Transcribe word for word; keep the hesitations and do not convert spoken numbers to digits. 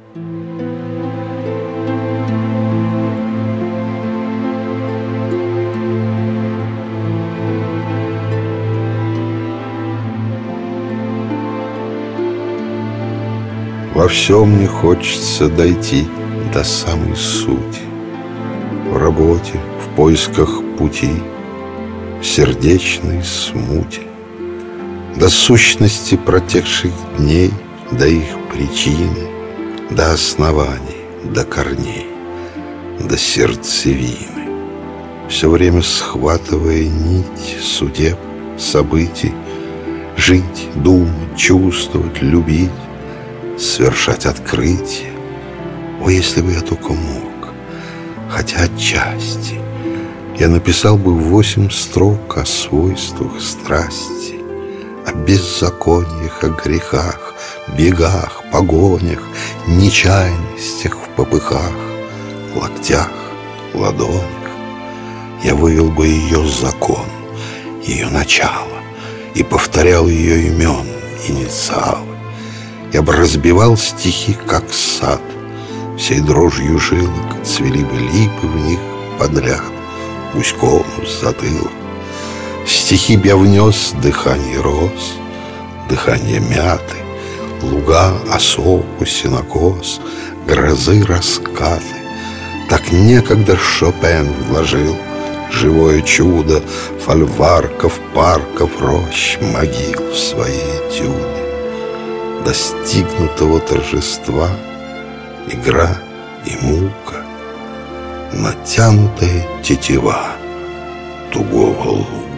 Во всем мне хочется дойти до самой сути. В работе, в поисках пути, в сердечной смуте, до сущности протекших дней, до их причины, до оснований, до корней, до сердцевины. Все время схватывая нить судеб, событий, жить, думать, чувствовать, любить, совершать открытие. О, если бы я только мог, хотя отчасти, я написал бы восемь строк о свойствах страсти, о беззакониях, о грехах, бегах, погонях, нечаянностях в попыхах, локтях, ладонях. Я вывел бы ее закон, ее начало, и повторял ее имен, инициалы. Я бы разбивал стихи, как сад, всей дрожью жилок цвели бы липы в них подряд, гуськом с затылок. Стихи б я внес дыхание роз, дыхание мяты, луга, осоку, сенокос, грозы, раскаты. Так некогда Шопен вложил живое чудо фольварков, парков, рощ, могил в свои этюды. Достигнутого торжества игра и мука, натянутая тетива тугого лука.